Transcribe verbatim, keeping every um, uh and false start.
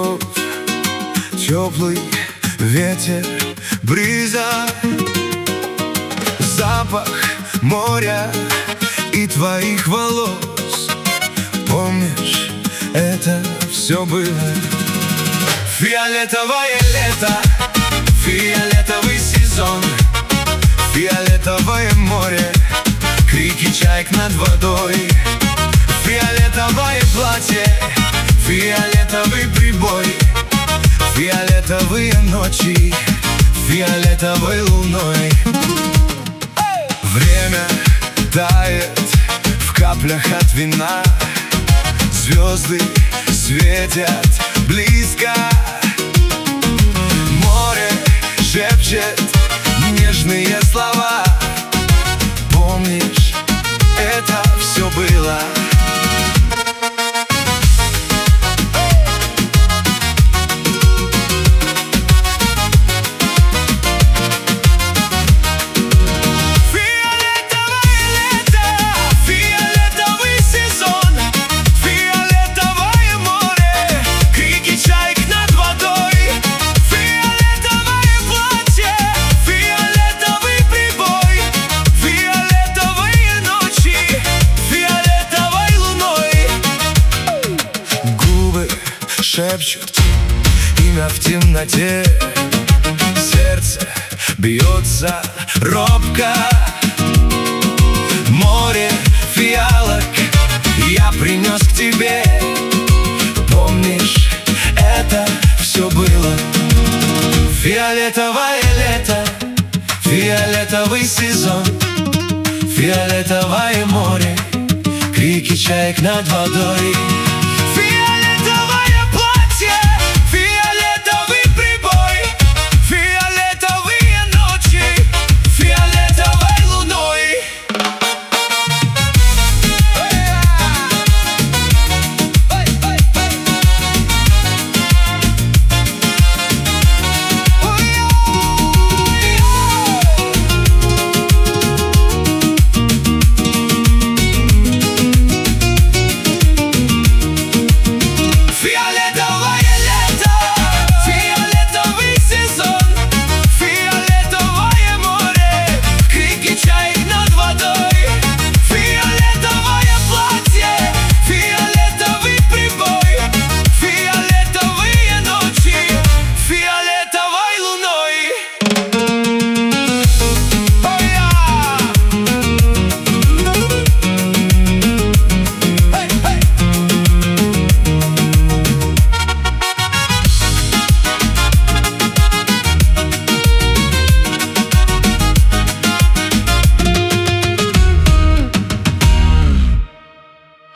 любовь, теплый ветер, бриза, запах моря и твоих волос. Помнишь, это все было. Фиолетовое лето, фиолетовый сезон, фиолетовое море, крики чаек над водой. Фиолетовое платье, фиолетовый прибой, фиолетовые ночи, фиолетовой луной. Время тает в каплях от вина, звезды светят близко. Море шепчет нежные слова. Помнишь, это все было. Шепчут имя в темноте, сердце бьется робко. Море фиалок я принес к тебе. Помнишь, это все было. Фиолетовое лето, фиолетовый сезон, фиолетовое море, крики чаек над водой.